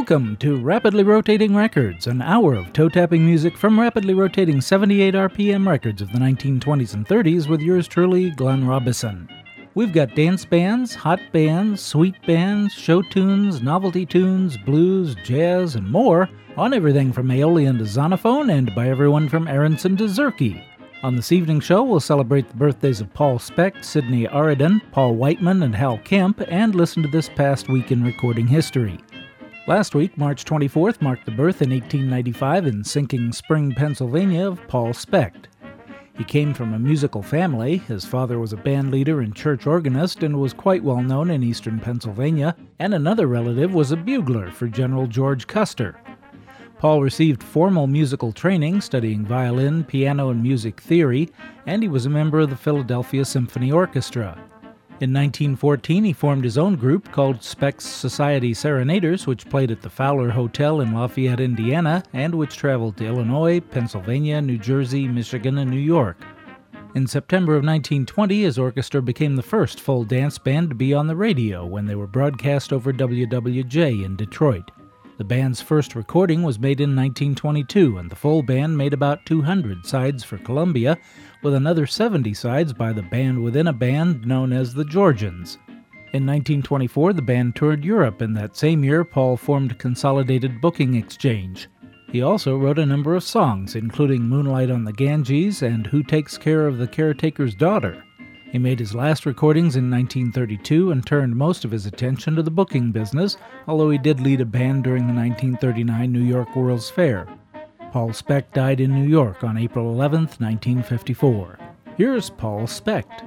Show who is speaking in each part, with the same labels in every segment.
Speaker 1: Welcome to Rapidly Rotating Records, an hour of toe-tapping music from rapidly rotating 78 RPM records of the 1920s and 30s with yours truly, Glenn Robison. We've got dance bands, hot bands, sweet bands, show tunes, novelty tunes, blues, jazz, and more on everything from Aeolian to Zonophone and by everyone from Aronson to Zurke. On this evening's show, we'll celebrate the birthdays of Paul Specht, Sidney Aridin, Paul Whiteman, and Hal Kemp, and listen to this past week in recording history. Last week, March 24th, marked the birth in 1895 in Sinking Spring, Pennsylvania, of Paul Specht. He came from a musical family. His father was a band leader and church organist and was quite well known in eastern Pennsylvania, and another relative was a bugler for General George Custer. Paul received formal musical training, studying violin, piano, and music theory, and he was a member of the Philadelphia Symphony Orchestra. In 1914, he formed his own group called Specht's Society Serenaders, which played at the Fowler Hotel in Lafayette, Indiana, and which traveled to Illinois, Pennsylvania, New Jersey, Michigan, and New York. In September of 1920, his orchestra became the first full dance band to be on the radio when they were broadcast over WWJ in Detroit. The band's first recording was made in 1922, and the full band made about 200 sides for Columbia, with another 70 sides by the band within a band known as the Georgians. In 1924, the band toured Europe, and that same year, Paul formed Consolidated Booking Exchange. He also wrote a number of songs, including Moonlight on the Ganges and Who Takes Care of the Caretaker's Daughter. He made his last recordings in 1932 and turned most of his attention to the booking business, although he did lead a band during the 1939 New York World's Fair. Paul Specht died in New York on April 11, 1954. Here's Paul Specht.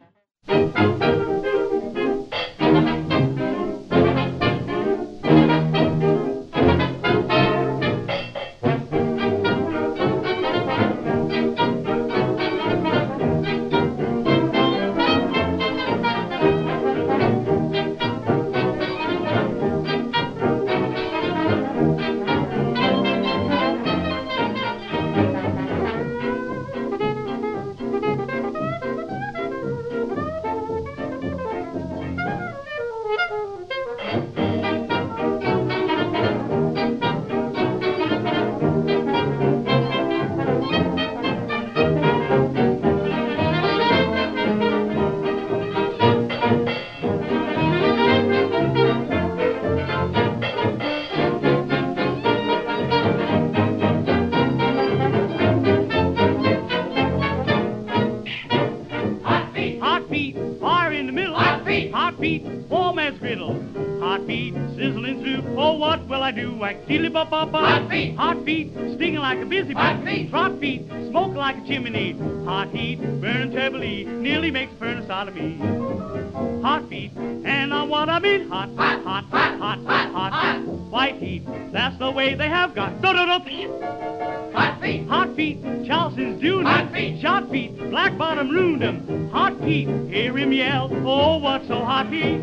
Speaker 2: Hot feet, hot feet, stinging like a busy bee. Hot feet, trot feet, smoke like a chimney. Hot heat, burning terribly, nearly makes a furnace out of me. Hot feet, and I want to mean hot, hot, hot, hot, hot, hot. White heat, that's the way they have got. Hot feet, Charleston's dune. Hot feet, shot feet, black bottom ruined 'em. Hot feet, hear him yell, oh, what's so hot feet?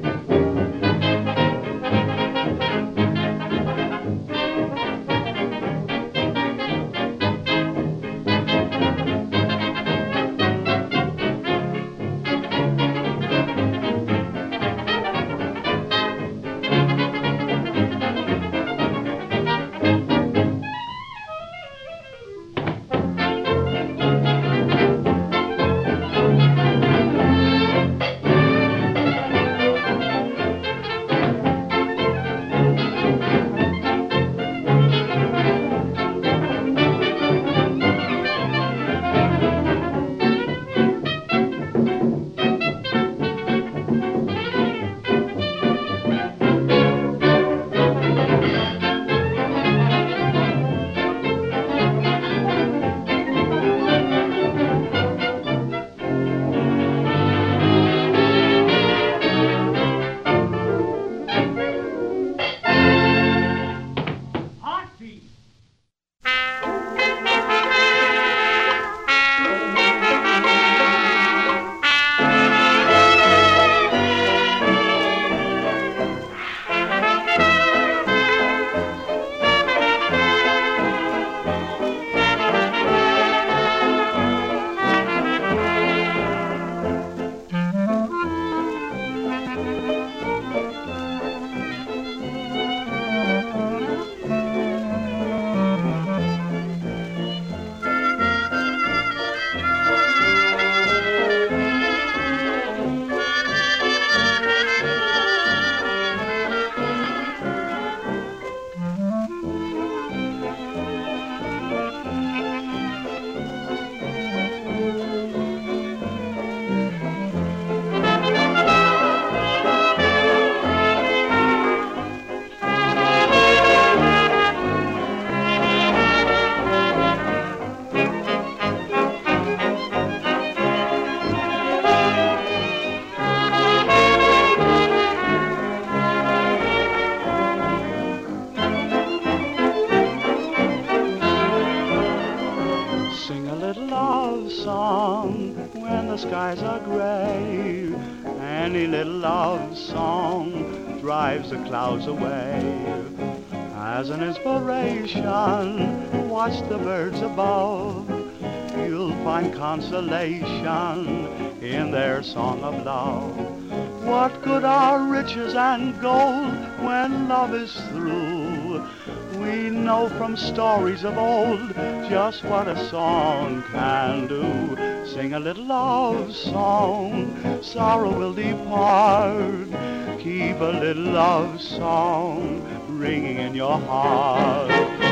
Speaker 3: the skies are gray. Any little love song drives the clouds away. As an inspiration, watch the birds above. You'll find consolation in their song of love. What good are riches and gold when love is through? We know from stories of old just what a song can do. Sing a little love song, sorrow will depart. Keep a little love song ringing in your heart.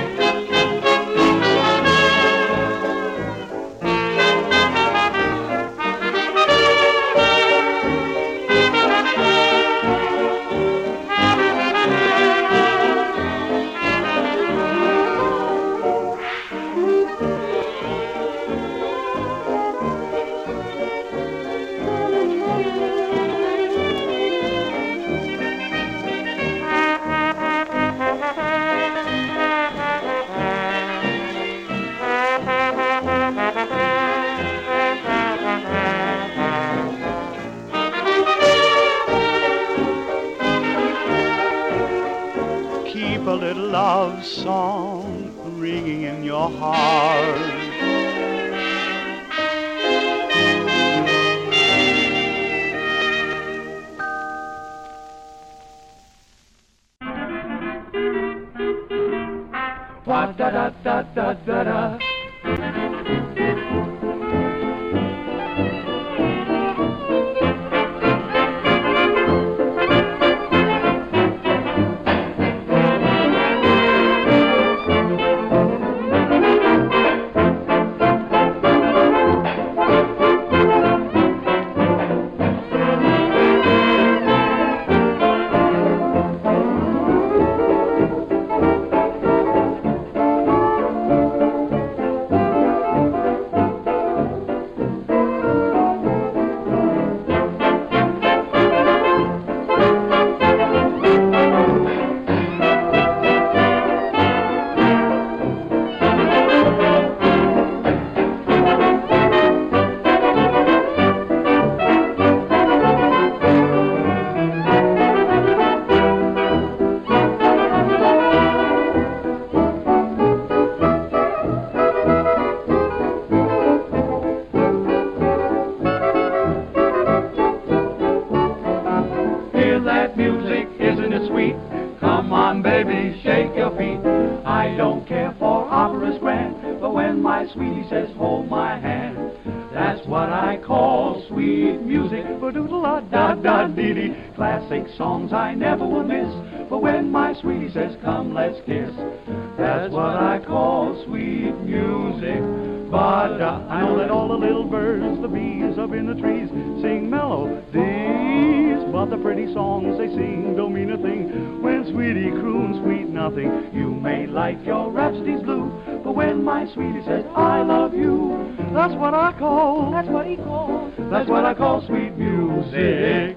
Speaker 3: Keep a little love song ringing in your heart. Wa-da-da-da-da-da-da. Sweetie says, hold my hand. That's what I call sweet music. Ba-doodle-da-da-da-dee-dee. Classic songs I never will miss. But when my sweetie says, come, let's kiss, that's what I call sweet music. Ba-da. I know that all the little birds, the bees up in the trees, sing melodies, but the pretty songs they sing don't mean a thing when sweetie croons sweet nothing. You may like your rhapsodies blue, but when my sweetie says, I love you, that's what I call, that's what he calls, that's what I call sweet music.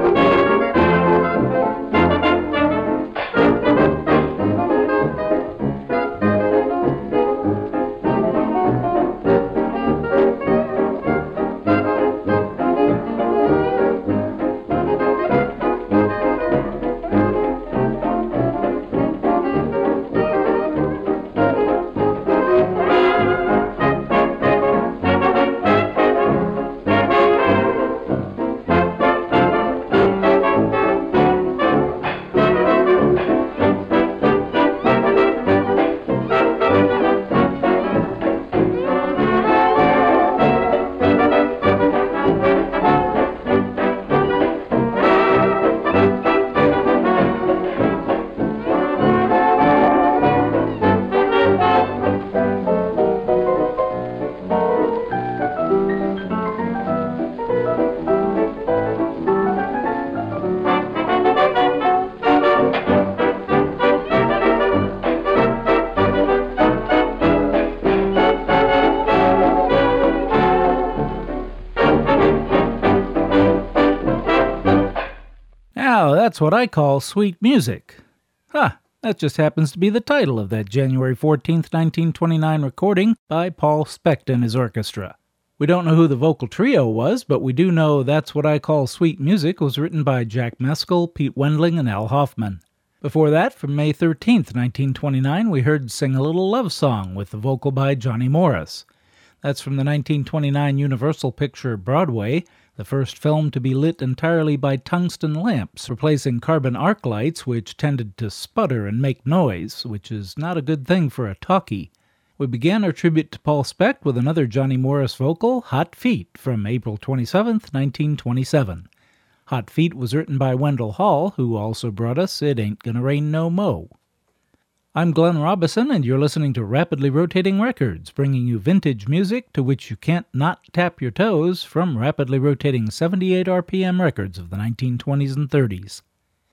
Speaker 1: That's what I call sweet music. Huh, that just happens to be the title of that January 14th, 1929 recording by Paul Specht and his orchestra. We don't know who the vocal trio was, but we do know That's What I Call Sweet Music was written by Jack Meskel, Pete Wendling, and Al Hoffman. Before that, from May 13th, 1929, we heard Sing a Little Love Song with the vocal by Johnny Morris. That's from the 1929 Universal picture Broadway, the first film to be lit entirely by tungsten lamps, replacing carbon arc lights which tended to sputter and make noise, which is not a good thing for a talkie. We began our tribute to Paul Specht with another Johnny Morris vocal, Hot Feet, from April 27, 1927. Hot Feet was written by Wendell Hall, who also brought us It Ain't Gonna Rain No Mo. I'm Glenn Robison, and you're listening to Rapidly Rotating Records, bringing you vintage music to which you can't not tap your toes from rapidly rotating 78 RPM records of the 1920s and 30s.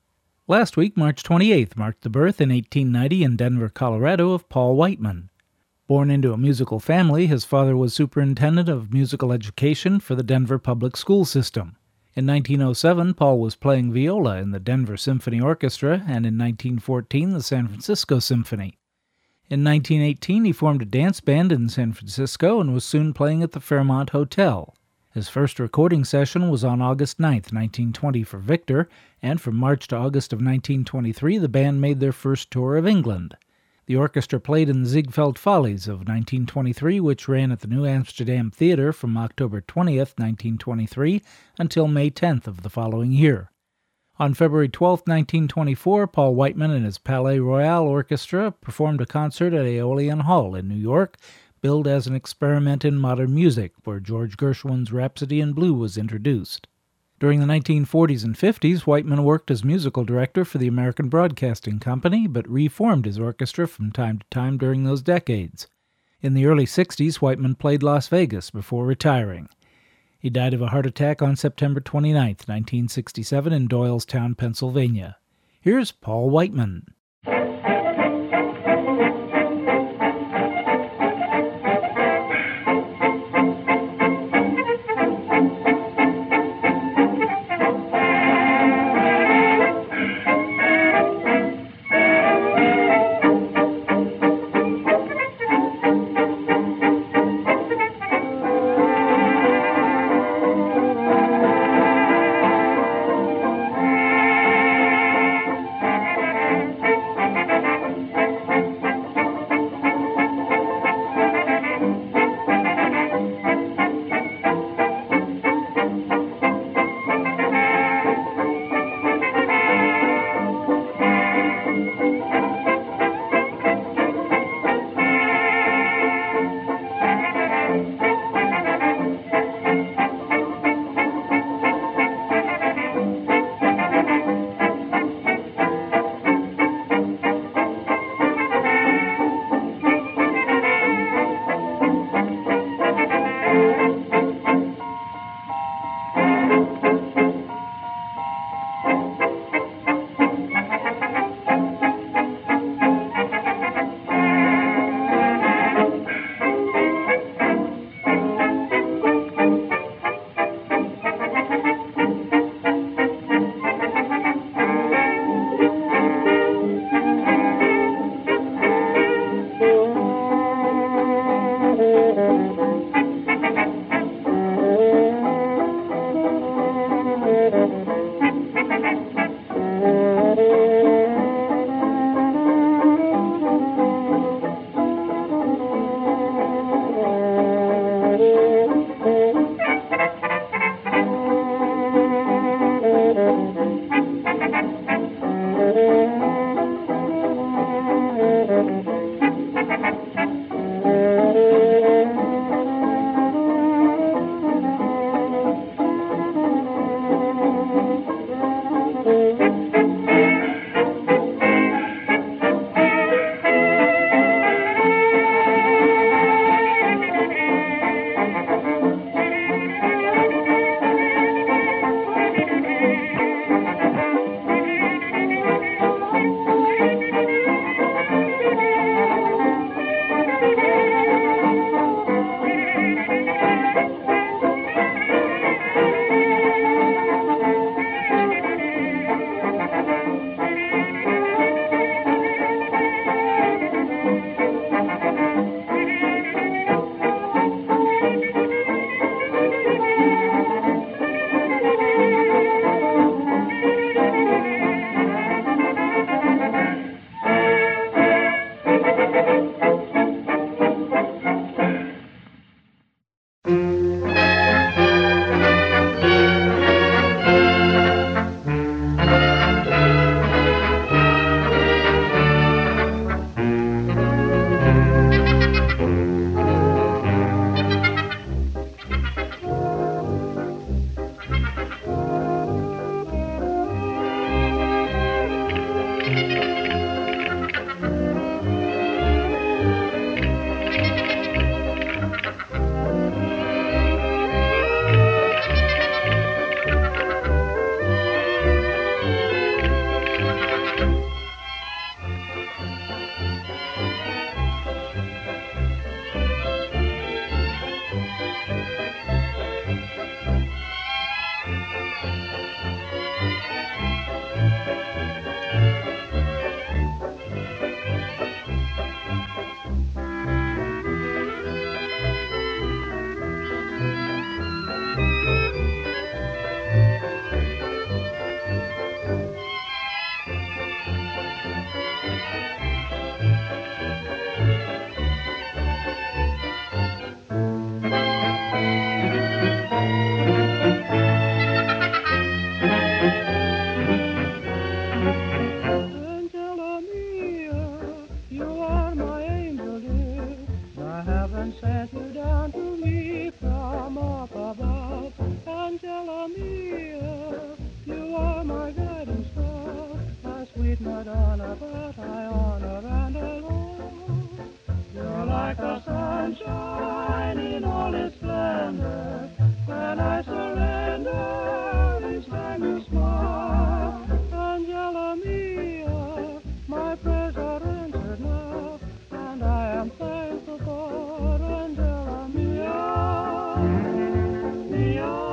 Speaker 1: Last week, March 28th, marked the birth in 1890 in Denver, Colorado of Paul Whiteman. Born into a musical family, his father was superintendent of musical education for the Denver public school system. In 1907, Paul was playing viola in the Denver Symphony Orchestra, and in 1914, the San Francisco Symphony. In 1918, he formed a dance band in San Francisco and was soon playing at the Fairmont Hotel. His first recording session was on August 9, 1920 for Victor, and from March to August of 1923, the band made their first tour of England. The orchestra played in the Ziegfeld Follies of 1923, which ran at the New Amsterdam Theatre from October 20th, 1923, until May 10th of the following year. On February 12, 1924, Paul Whiteman and his Palais Royal Orchestra performed a concert at Aeolian Hall in New York, billed as an experiment in modern music, where George Gershwin's Rhapsody in Blue was introduced. During the 1940s and 50s, Whiteman worked as musical director for the American Broadcasting Company, but reformed his orchestra from time to time during those decades. In the early 60s, Whiteman played Las Vegas before retiring. He died of a heart attack on September 29, 1967, in Doylestown, Pennsylvania. Here's Paul Whiteman.
Speaker 4: heaven sent you down to me from up above. Angela mia, you are my guiding star, my sweet Madonna, but I honor and adore. You're like the sunshine in all its splendor, when I surrender, each time you smile. Angela mia, my prayers are answered now, and I am thankful for Angela mia, mia.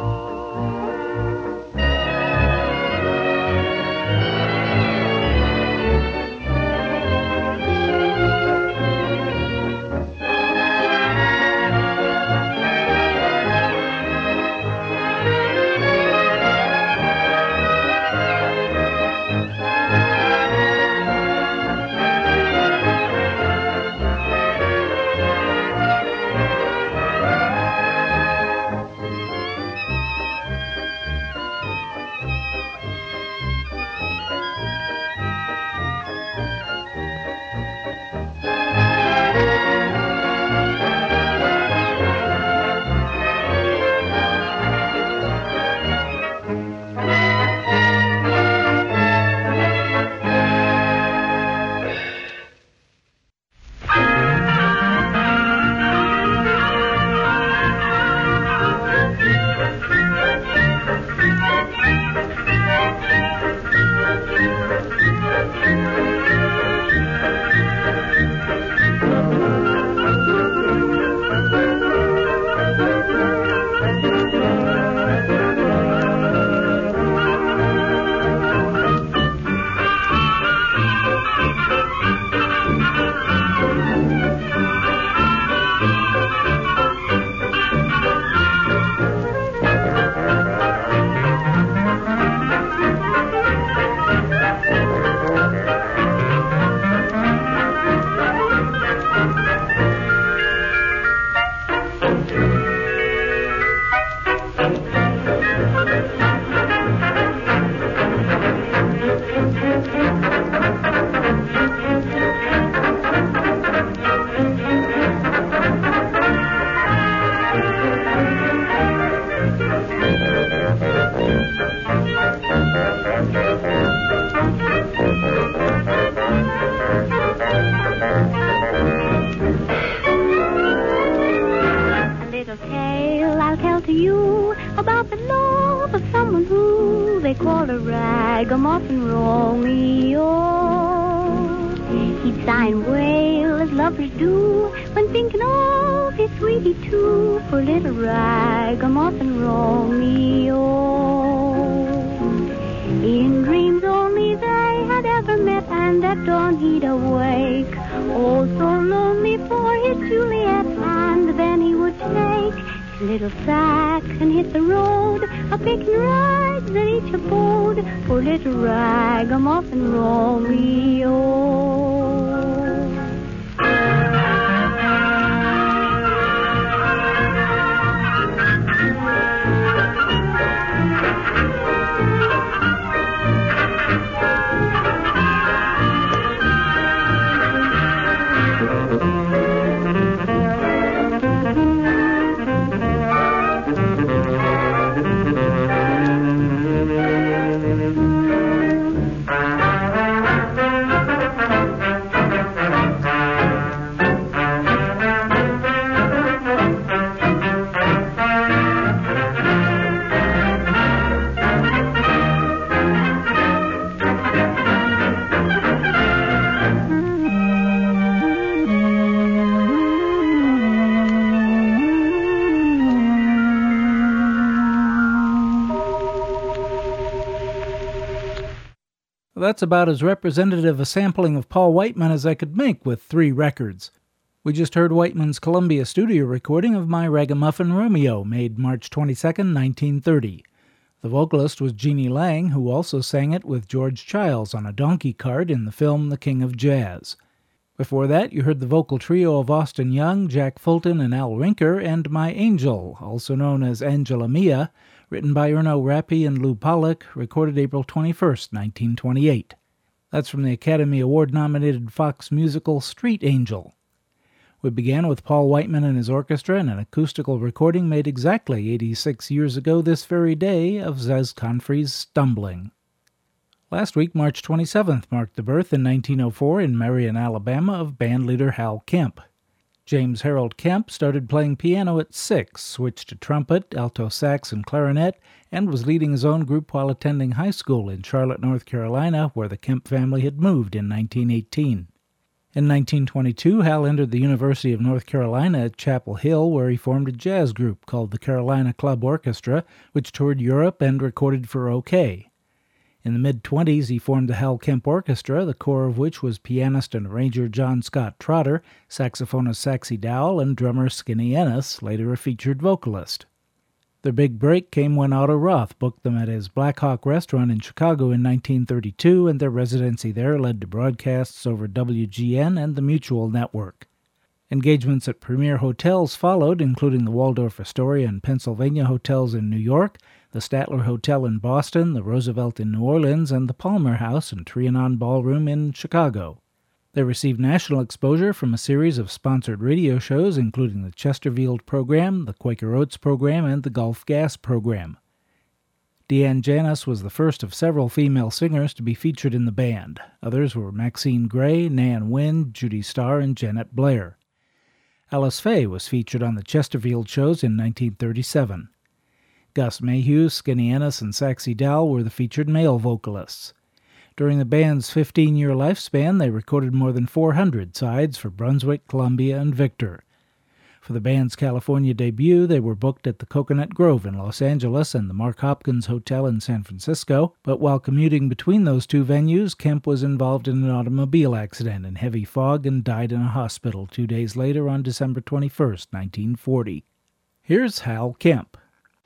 Speaker 5: Ragamuffin Romeo. He'd sigh and wail as lovers do when thinking of his sweetie too, for little Ragamuffin Romeo. In dreams only they had ever met, and at dawn he'd awake, oh so lonely for his Juliet, and then he would take his little sack and hit the road, a-picking rides at each abode, for little Ragamuffin Romeo.
Speaker 1: That's about as representative a sampling of Paul Whiteman as I could make with 3 records. We just heard Whiteman's Columbia studio recording of My Ragamuffin Romeo, made March 22, 1930. The vocalist was Jeannie Lang, who also sang it with George Childs on a donkey cart in the film The King of Jazz. Before that, you heard the vocal trio of Austin Young, Jack Fulton, and Al Rinker, and My Angel, also known as Angela Mia, written by Erno Rappi and Lou Pollack, recorded April 21, 1928. That's from the Academy Award-nominated Fox musical Street Angel. We began with Paul Whiteman and his orchestra and an acoustical recording made exactly 86 years ago this very day of Zez Confrey's Stumbling. Last week, March 27th, marked the birth in 1904 in Marion, Alabama, of bandleader Hal Kemp. James Harold Kemp started playing piano at 6, switched to trumpet, alto sax, and clarinet, and was leading his own group while attending high school in Charlotte, North Carolina, where the Kemp family had moved in 1918. In 1922, Hal entered the University of North Carolina at Chapel Hill, where he formed a jazz group called the Carolina Club Orchestra, which toured Europe and recorded for OK. In the mid-20s, he formed the Hal Kemp Orchestra, the core of which was pianist and arranger John Scott Trotter, saxophonist Saxy Dowell, and drummer Skinny Ennis, later a featured vocalist. Their big break came when Otto Roth booked them at his Black Hawk restaurant in Chicago in 1932, and their residency there led to broadcasts over WGN and the Mutual Network. Engagements at premier hotels followed, including the Waldorf Astoria and Pennsylvania hotels in New York, the Statler Hotel in Boston, the Roosevelt in New Orleans, and the Palmer House and Trianon Ballroom in Chicago. They received national exposure from a series of sponsored radio shows, including the Chesterfield program, the Quaker Oats program, and the Gulf Gas program. Deanne Janis was the first of several female singers to be featured in the band. Others were Maxine Gray, Nan Wynn, Judy Starr, and Janet Blair. Alice Faye was featured on the Chesterfield shows in 1937. Gus Mayhew, Skinny Ennis, and Saxy Dowell were the featured male vocalists. During the band's 15-year lifespan, they recorded more than 400 sides for Brunswick, Columbia, and Victor. For the band's California debut, they were booked at the Coconut Grove in Los Angeles and the Mark Hopkins Hotel in San Francisco, but while commuting between those two venues, Kemp was involved in an automobile accident in heavy fog and died in a hospital 2 days later on December 21, 1940. Here's Hal Kemp.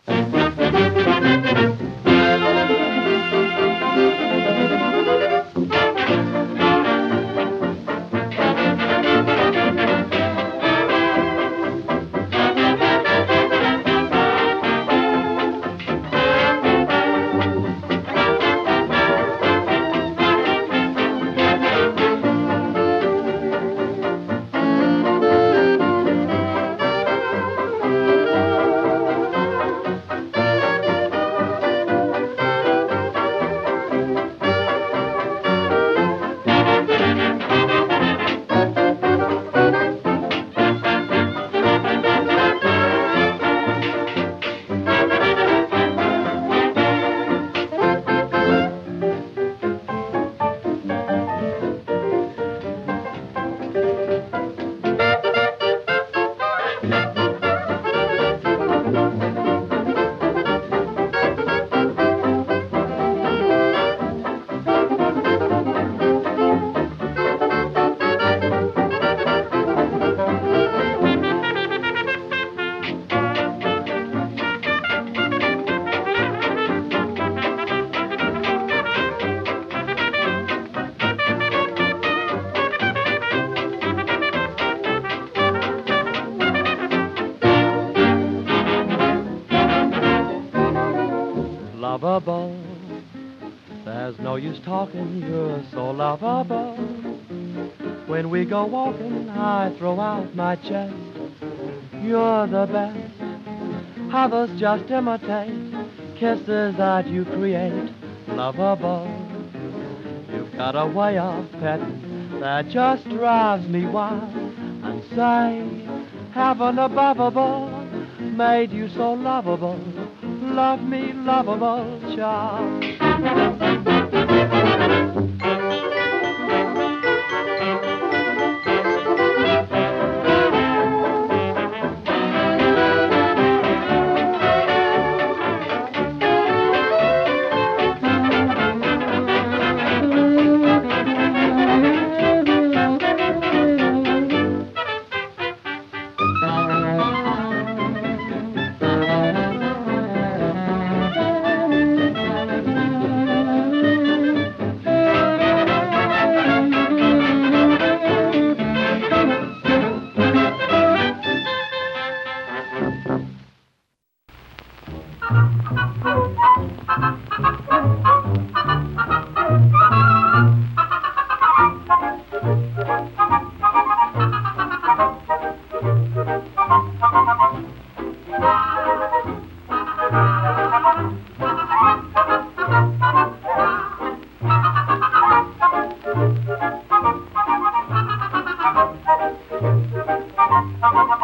Speaker 6: Lovable, there's no use talking, you're so lovable. When we go walking, I throw out my chest. You're the best, others just imitate kisses that you create. Lovable, you've got a way of petting that just drives me wild. And say, heaven aboveable made you so lovable. Love me, lovable child.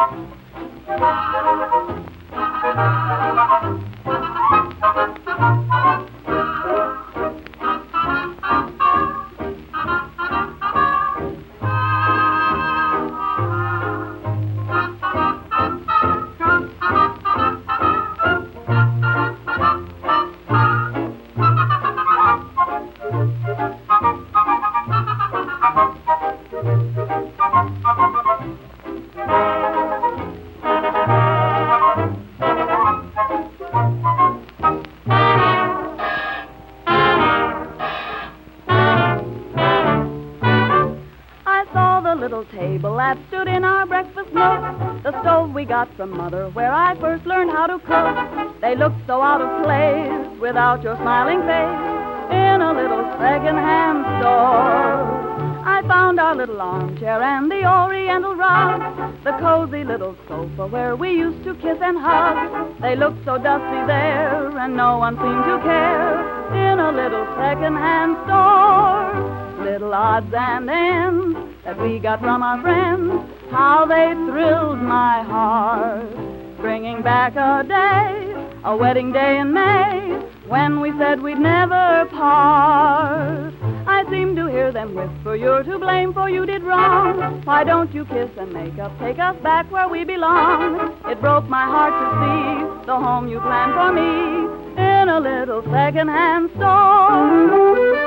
Speaker 7: That stood in our breakfast nook, the stove we got from Mother, where I first learned how to cook. They looked so out of place without your smiling face in a little second-hand store. I found our little armchair and the oriental rug, the cozy little sofa where we used to kiss and hug. They looked so dusty there, and no one seemed to care in a little second-hand store. Little odds and ends that we got from our friends, how they thrilled my heart, bringing back a day, a wedding day in May, when we said we'd never part. I seem to hear them whisper, you're to blame for you did wrong. Why don't you kiss and make up, take us back where we belong? It broke my heart to see the home you planned for me in a little second-hand store.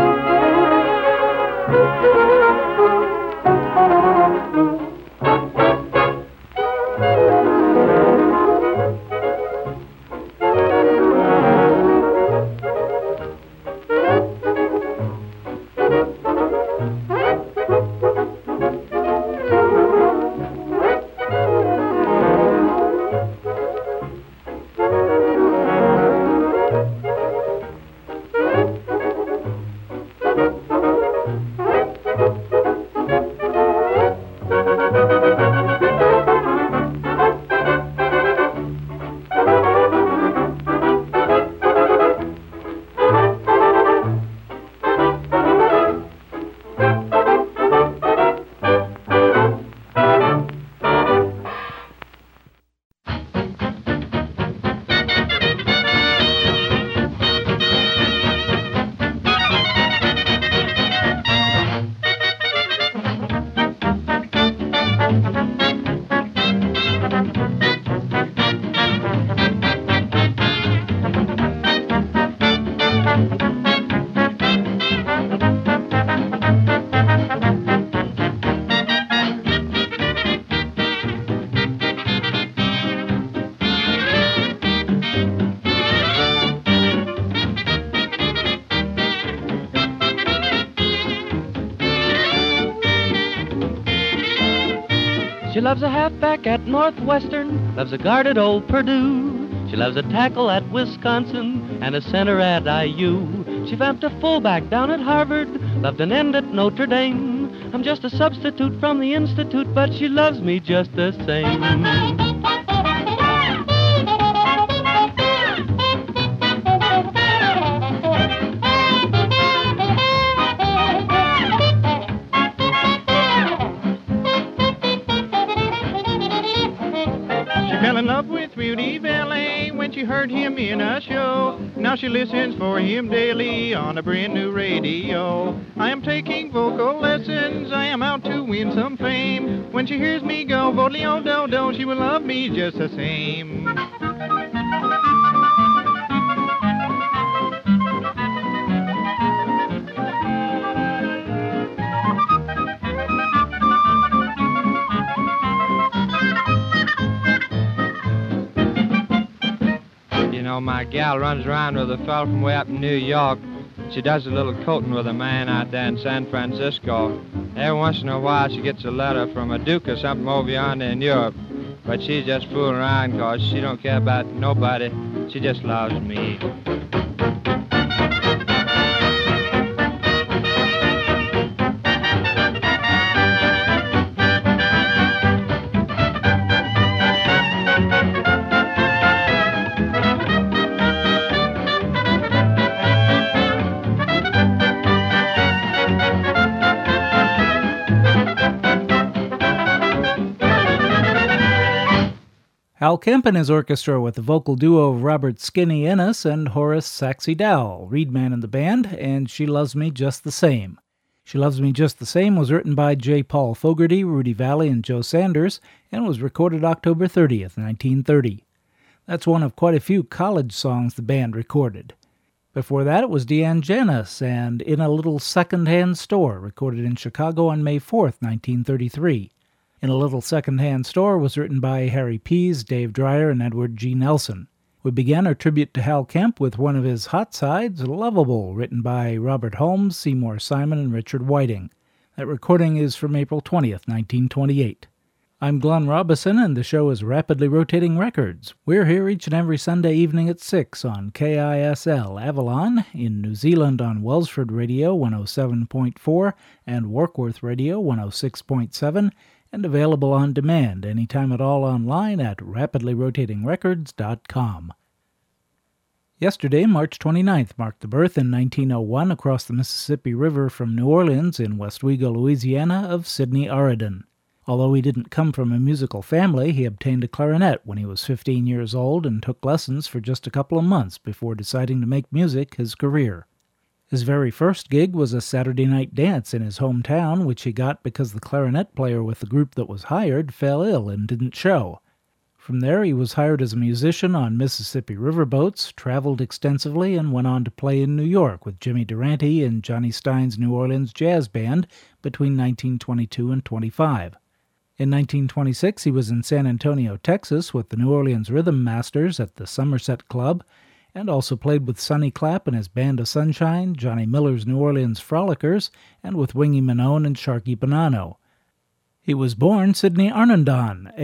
Speaker 6: She loves a halfback at Northwestern, loves a guard at Old Purdue. She loves a tackle at Wisconsin and a center at IU. She vamped a fullback down at Harvard, loved an end at Notre Dame. I'm just a substitute from the Institute, but she loves me just the same.
Speaker 8: Fell in love with Rudy Valet when she heard him in a show. Now she listens for him daily on a brand new radio. I am taking vocal lessons, I am out to win some fame. When she hears me go vodly-o-do-do, she will love me just the same.
Speaker 9: You know, my gal runs around with a fella from way up in New York. She does a little coating with a man out there in San Francisco. Every once in a while she gets a letter from a duke or something over yonder in Europe. But she's just fooling around because she don't care about nobody. She just loves me.
Speaker 1: Hal Kemp and his orchestra with the vocal duo of Robert Skinny Innes and Horace Saxey Dowell, Reedman in the band, and She Loves Me Just the Same. She Loves Me Just the Same was written by J. Paul Fogarty, Rudy Valley, and Joe Sanders, and was recorded October 30th, 1930. That's one of quite a few college songs the band recorded. Before that, it was Deanne Janis and In a Little Second-Hand Store, recorded in Chicago on May 4th, 1933. In a Little Second-Hand Store was written by Harry Pease, Dave Dreyer, and Edward G. Nelson. We began our tribute to Hal Kemp with one of his hot sides, Lovable, written by Robert Holmes, Seymour Simon, and Richard Whiting. That recording is from April 20th, 1928. I'm Glenn Robison, and the show is Rapidly Rotating Records. We're here each and every Sunday evening at 6 on KISL Avalon, in New Zealand on Wellsford Radio 107.4 and Warkworth Radio 106.7, and available on demand anytime at all online at rapidlyrotatingrecords.com. Yesterday, March 29th, marked the birth in 1901 across the Mississippi River from New Orleans in Westwego, Louisiana, of Sidney Aridin. Although he didn't come from a musical family, he obtained a clarinet when he was 15 years old and took lessons for just a couple of months before deciding to make music his career. His very first gig was a Saturday night dance in his hometown, which he got because the clarinet player with the group that was hired fell ill and didn't show. From there, he was hired as a musician on Mississippi riverboats, traveled extensively, and went on to play in New York with Jimmy Durante and Johnny Stein's New Orleans Jazz Band between 1922 and 25. In 1926, he was in San Antonio, Texas, with the New Orleans Rhythm Masters at the Somerset Club, and also played with Sonny Clapp and his Band of Sunshine, Johnny Miller's New Orleans Frolickers, and with Wingy Manone and Sharky Bonanno. He was born Sidney Arnondin,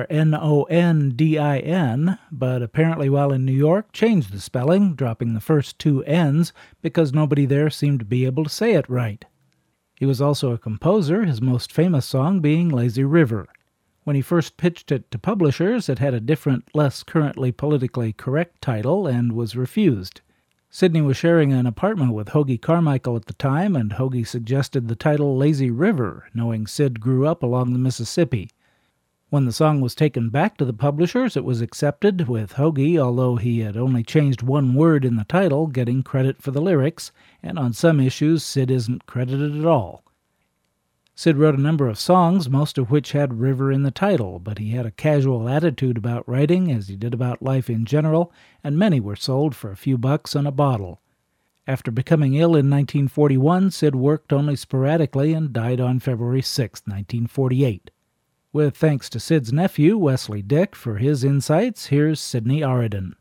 Speaker 1: Arnondin, but apparently while in New York changed the spelling, dropping the first two N's because nobody there seemed to be able to say it right. He was also a composer, his most famous song being Lazy River. When he first pitched it to publishers, it had a different, less currently politically correct title and was refused. Sidney was sharing an apartment with Hoagy Carmichael at the time, and Hoagy suggested the title Lazy River, knowing Sid grew up along the Mississippi. When the song was taken back to the publishers, it was accepted, with Hoagy, although he had only changed one word in the title, getting credit for the lyrics, and on some issues Sid isn't credited at all. Sid wrote a number of songs, most of which had river in the title, but he had a casual attitude about writing, as he did about life in general, and many were sold for a few bucks on a bottle. After becoming ill in 1941, Sid worked only sporadically and died on February 6, 1948. With thanks to Sid's nephew, Wesley Dick, for his insights, here's Sidney Aridin.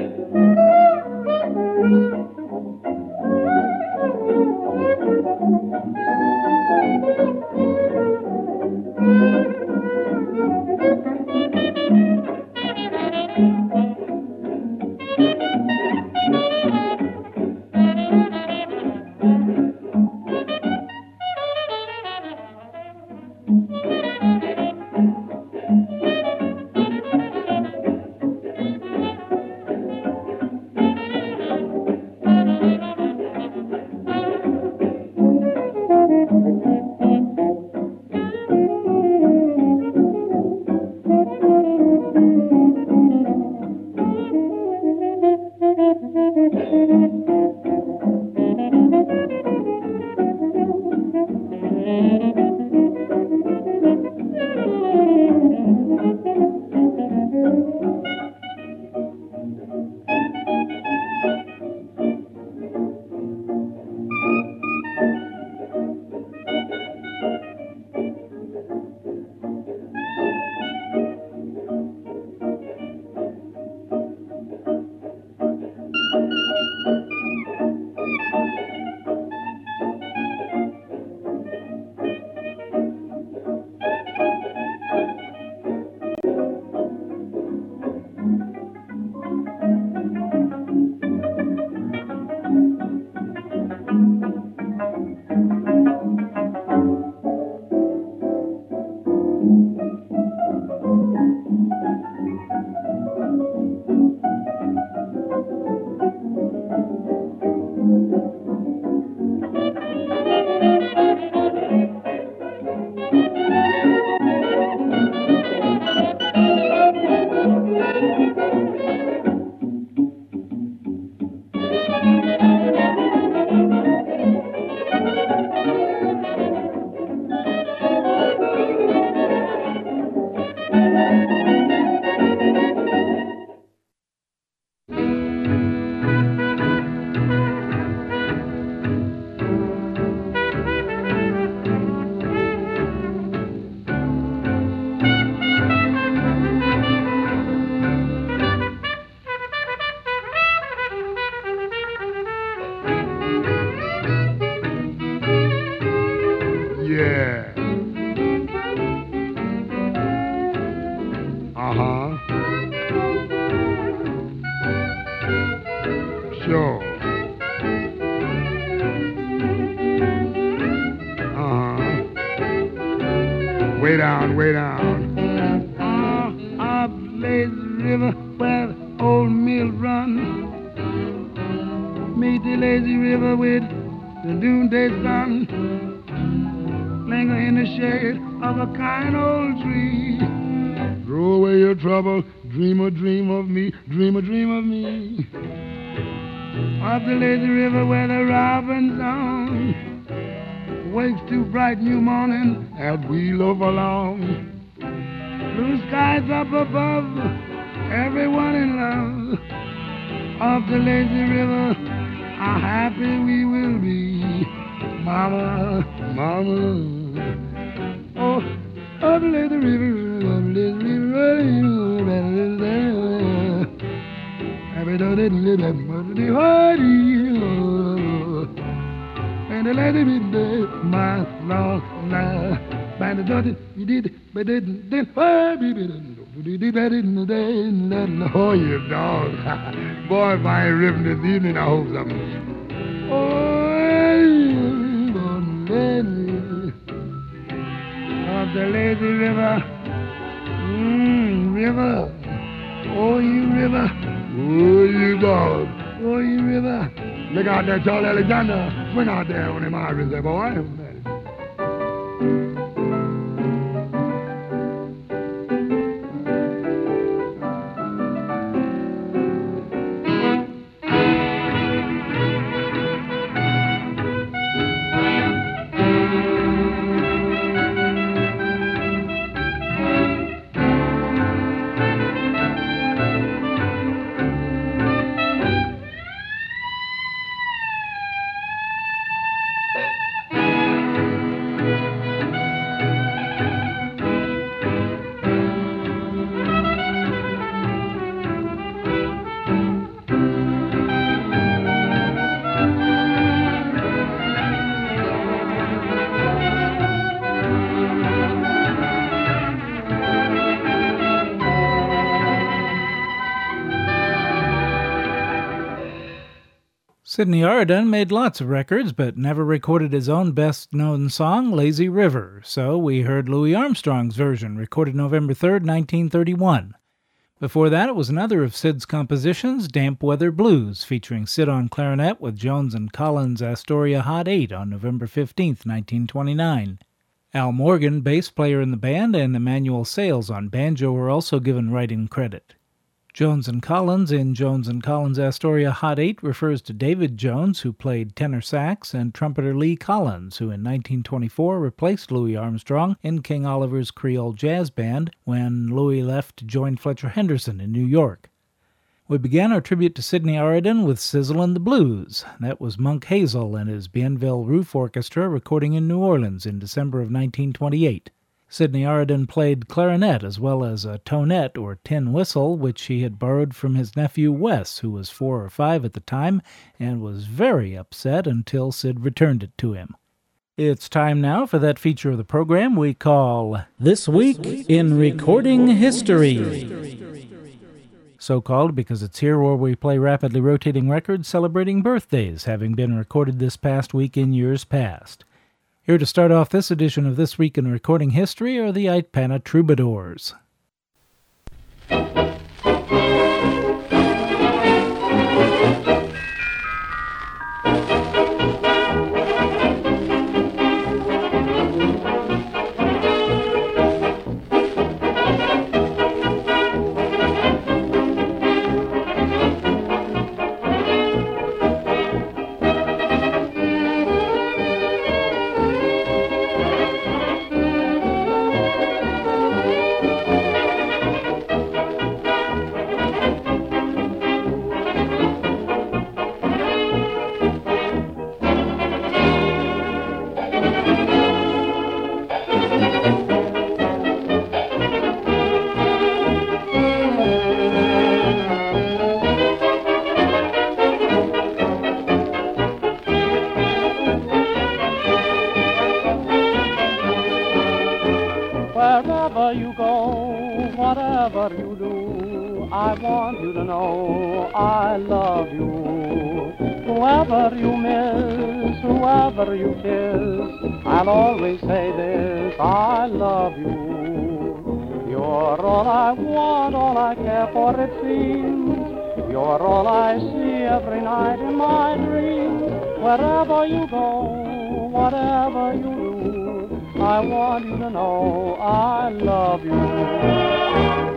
Speaker 10: Sure. Way down, way down. Up lazy river where the old mill runs. Meet the lazy river with the noonday sun. Linger in the shade of a kind old tree. Throw away your trouble, dream a dream of me, dream a dream of me. Up the lazy river where the robin song wakes to bright new morning as we loaf along. Blue skies up above, everyone in love. Up the lazy river, how happy we will be. Mama, mama. Oh, up the lazy river, up the lazy river. Every day they live at the party. And the lady be there, my long life. By the daughter, you did, but didn't, oh, you dog. Boy, if I ain't ripping this evening, I hope something. Oh, lady, of the lazy river, river, oh, you river, oh, you dog, oh, you river. Look out there, Charlie Alexander. Swing out there on them Irish there, boy.
Speaker 1: Sidney Aridon made lots of records, but never recorded his own best-known song, Lazy River, so we heard Louis Armstrong's version, recorded November 3rd, 1931. Before that, it was another of Sid's compositions, Damp Weather Blues, featuring Sid on clarinet with Jones and Collins' Astoria Hot 8 on November 15th, 1929. Al Morgan, bass player in the band, and Emmanuel Sales on banjo were also given writing credit. Jones and Collins in Jones and Collins' Astoria Hot 8 refers to David Jones, who played tenor sax, and trumpeter Lee Collins, who in 1924 replaced Louis Armstrong in King Oliver's Creole Jazz Band when Louis left to join Fletcher Henderson in New York. We began our tribute to Sidney Aridon with Sizzlin' the Blues. That was Monk Hazel and his Bienville Roof Orchestra recording in New Orleans in December of 1928. Sidney Aridon played clarinet as well as a tonette or tin whistle, which he had borrowed from his nephew Wes, who was 4 or 5 at the time, and was very upset until Sid returned it to him. It's time now for that feature of the program we call This Week in Recording History. So called because it's here where we play rapidly rotating records celebrating birthdays, having been recorded this past week in years past. Here to start off this edition of This Week in Recording History are the Itpana Troubadours.
Speaker 4: Wherever you go, whatever you do, I want you to know I love you. Whoever you miss, whoever you kiss, I'll always say this, I love you. You're all I want, all I care for, it seems. You're all I see every night in my dreams. Wherever you go, whatever you do, I want you to know I love you.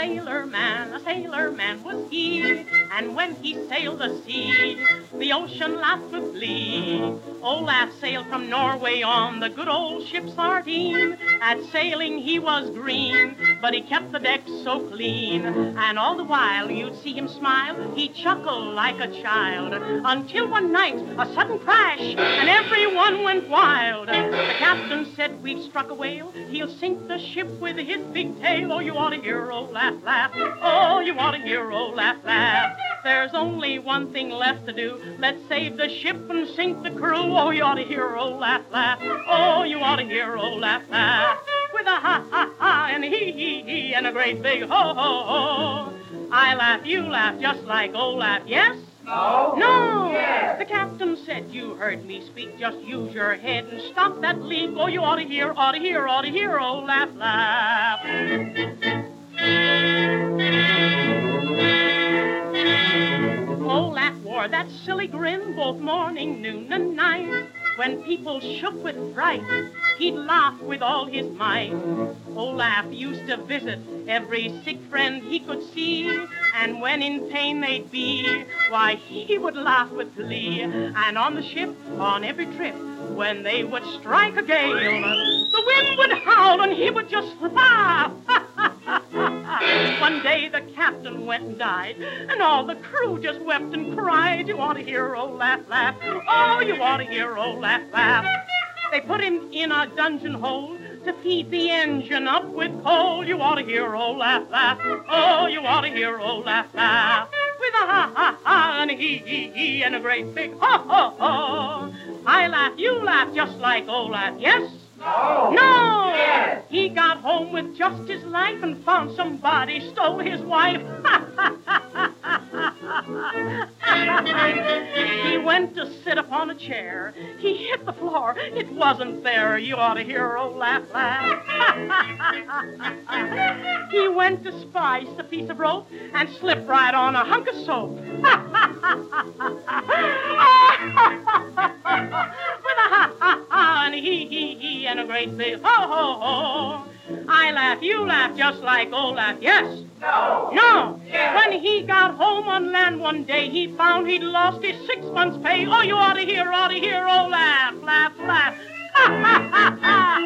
Speaker 11: sailor man was he, and when he sailed the sea, the ocean laughed with glee. Olaf sailed from Norway on the good old ship Sardine. At sailing he was green, but he kept the deck so clean. And all the while you'd see him smile, he'd chuckle like a child. Until one night, a sudden crash, and everyone went wild. The captain said, we've struck a whale, he'll sink the ship with his big tail. Oh, you ought to hear Olaf laugh. Oh, you ought to hear Olaf laugh. There's only one thing left to do. Let's save the ship and sink the crew. Oh, you ought to hear Olaf laugh. Oh, you ought to hear Olaf laugh. With a ha, and he, and a great big ho, ho, ho. I laugh, you laugh, just like Olaf, yes?
Speaker 12: No.
Speaker 11: No.
Speaker 12: Yes.
Speaker 11: The captain said, you heard me speak, just use your head and stop that leak. Oh, you ought to hear, Olaf laugh. Olaf wore that silly grin both morning, noon, and night. When people shook with fright, he'd laugh with all his might. Olaf used to visit every sick friend he could see, and when in pain they'd be, why, he would laugh with glee. And on the ship, on every trip, when they would strike a gale, the wind would howl and he would just laugh. One day the captain went and died, and all the crew just wept and cried. You ought to hear Olaf laugh. Oh, you ought to hear Olaf laugh. They put him in a dungeon hole to feed the engine up with coal. You ought to hear Olaf laugh. Oh, you ought to hear Olaf laugh. With a ha, and a he, and a great big ho, ho, ho. I laugh, you laugh, just like Olaf, yes?
Speaker 12: No.
Speaker 11: No!
Speaker 12: Yes.
Speaker 11: He got home with just his life and found somebody stole his wife. He went to sit upon a chair. He hit the floor. It wasn't there. You ought to hear Olaf laugh. He went to spice a piece of rope and slipped right on a hunk of soap. With a ha, and he, and a great big ho, ho, ho. I laugh, you laugh, just like Olaf, yes?
Speaker 12: No.
Speaker 11: No.
Speaker 12: Yes.
Speaker 11: When he got home on land one day, he found he'd lost his 6 months' pay. Oh, you ought to hear Olaf, laugh, laugh. Ha, ha, ha, ha.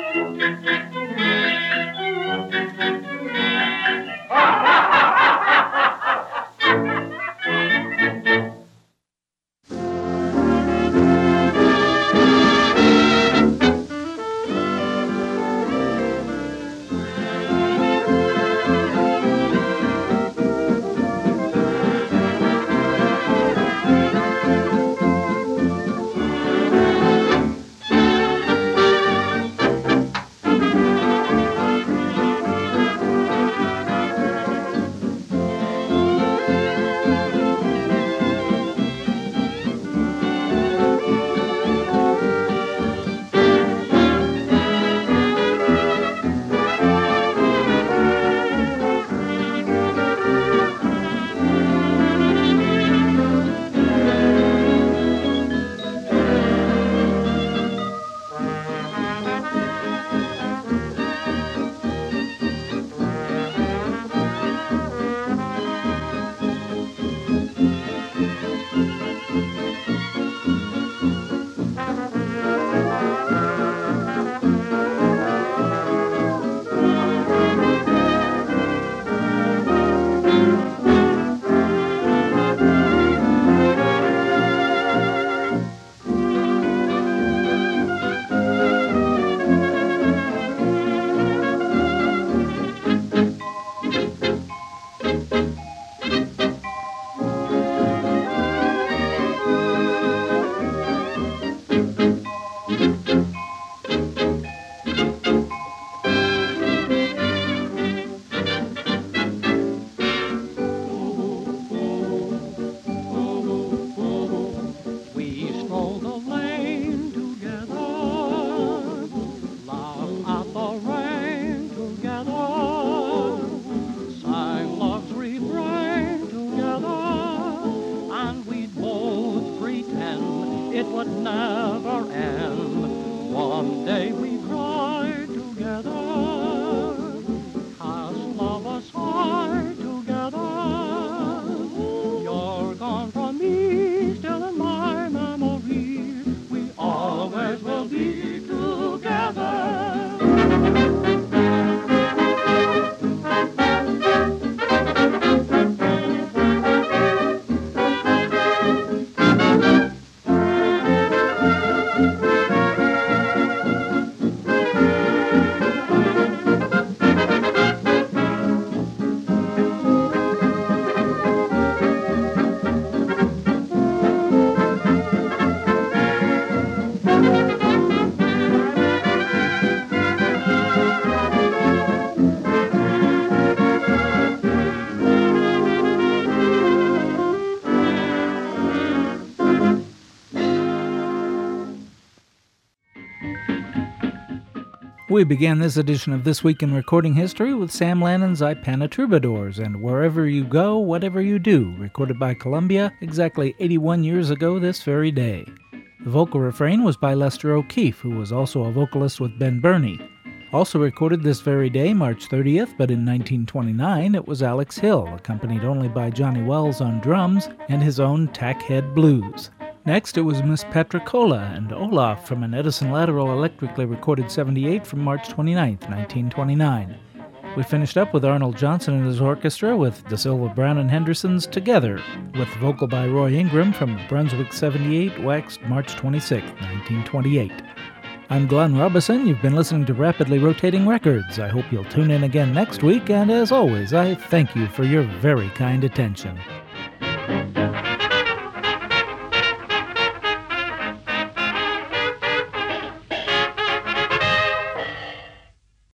Speaker 1: We began this edition of This Week in Recording History with Sam Lannon's Ipana Troubadours and Wherever You Go, Whatever You Do, recorded by Columbia exactly 81 years ago this very day. The vocal refrain was by Lester O'Keefe, who was also a vocalist with Ben Burney. Also recorded this very day, March 30th, but in 1929, it was Alex Hill, accompanied only by Johnny Wells on drums and his own Tackhead Blues. Next, it was Miss Petricola and Olaf from an Edison Lateral electrically recorded 78 from March 29, 1929. We finished up with Arnold Johnson and his orchestra with Da Silva, Brown, and Henderson's Together, with vocal by Roy Ingram from Brunswick 78, waxed March 26, 1928. I'm Glenn Robison. You've been listening to Rapidly Rotating Records. I hope you'll tune in again next week, and as always, I thank you for your very kind attention.